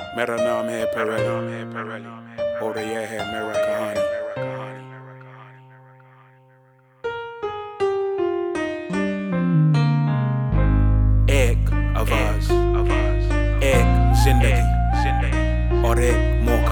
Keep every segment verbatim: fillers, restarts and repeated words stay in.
मेरा नाम है पेरेली और ये है मेरा कहानी। एक आवाज, एक जिंदगी और एक मौका।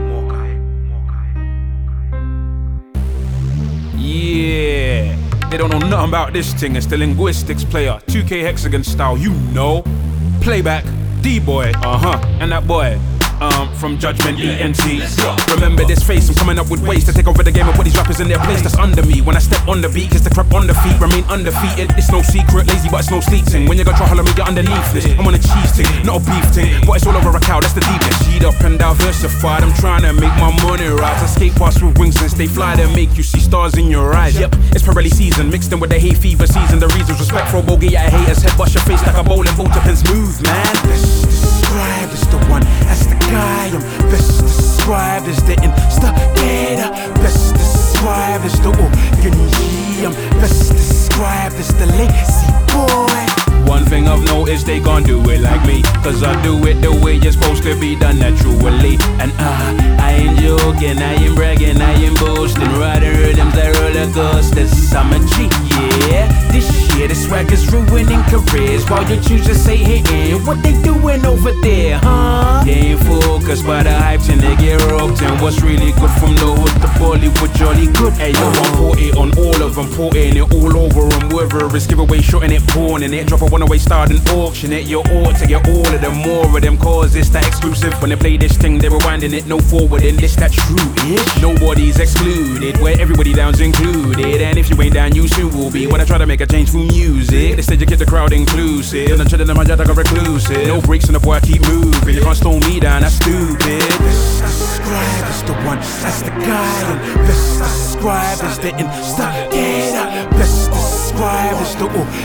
Yeah, they don't know nothing about this thing. It's the linguistics player, two K hexagon style, you know. Playback, D-boy, uh-huh, and that boy. Um, from Judgment E N T. Remember this face, I'm coming up with ways to take over the game and put these rappers in their place that's under me. When I step on the beat, kiss the crap on the feet, remain undefeated. It's no secret, lazy but it's no sleep thing. When you got try holler me, you're underneath this. I'm on a cheese thing, not a beef thing, but it's all over a cow, that's the deepest. Sheet up and diversified, I'm trying to make my money rise. I skate past with wings and stay fly to make you see stars in your eyes. Yep, it's Pirelli season, mixed in with the hay fever season. The reasons respect for a bogey at haters, head bust your face like a bowling ball to pin smooth, man. Best described as the one, that's the guy. I'm best described as the instigator. Best described as the O G. I'm best described as the lazy boy. One thing I've noticed, they gon' do it like me, cause I do it the way you're supposed to be done naturally. And uh, I ain't joking, I ain't bragging, I ain't boasting. Riding rhythms like roller coasters, I'm a G, yeah. This shit, this swag is ruining careers, while you choose to say hitting. What they doing over there, huh? They ain't focused by the hype till they get roped in. What's really good from the hood to Bollywood, jolly good. Hey yo, I'm put it on all of them, putting it all over them. Whether it's giveaway, shorting it, pawning it, drop a one away start and auction it. You ought to get all of them, more of them, cause it's that exclusive. When they play this thing, they're rewinding it, no forwarding. This that true-ish, nobody's excluded, where everybody down's included. And if you ain't down, you soon will be. When I try to make a change through music, they said you keep the crowd inclusive. And I'm chilling in my jet like a reclusive. No breaks in the boy, I keep moving. You can't stone me down, that's stupid. Best described as the one, that's the guy. And best described as the instigator. Best described as the O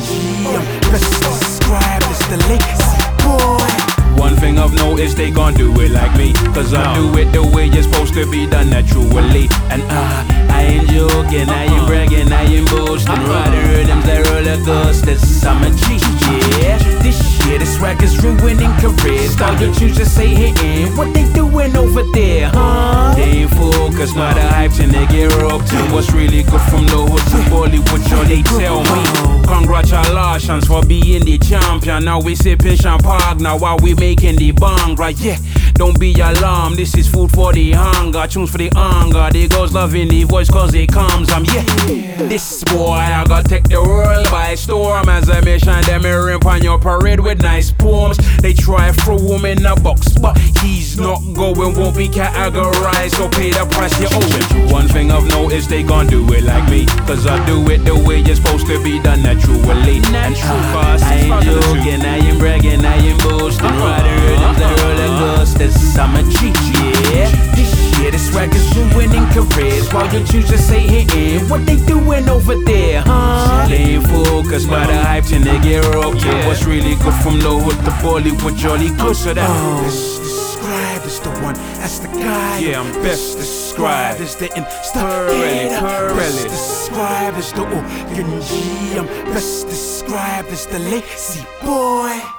G. I'm best described as the lazy boy. One thing I've noticed, they gon' do it like me, cause I do it the way you're supposed to be done naturally. And uh, I ain't joking, I ain't bragging, I ain't boasting. Riding rhythms like roller coasters, I'm a G, yeah. This shit, this swag is ruining careers, while you choose to say hitting. What they doing over there, huh? They ain't focused by the hype till they get roped in. What's really good from the hood to Bollywood, sure they tell me. Congratulations for being the champion. Now we sipping champagne, now while we making the bang, right? Yeah, don't be alarmed, this is food for the hunger. Tunes for the hunger, they girls loving the voice cause it comes. I'm yeah, this boy, I gotta take the world by storm. As I mention them here on your parade with nice poems. They try throw him in a box, but he's not going, won't be categorized, so pay the price you owe him. One thing I've noticed, they gon' do it like me, cause I do it the way you're supposed to be done naturally. And true fast, I ain't joking, I ain't bragging, I ain't boasting. Riding rhythms like roller coasters, I'm a G, yeah. This shit, this swag is ruining careers, while you choose to say hitting. What they doing over there, huh? They ain't focused by the hype till they get roped in. What's really good from the hood to Bollywood, jolly good. So that oh. Best described as the one, that's the guy. Yeah, I'm best described as the instigator. Best described as the O G. I'm best described as the lazy boy.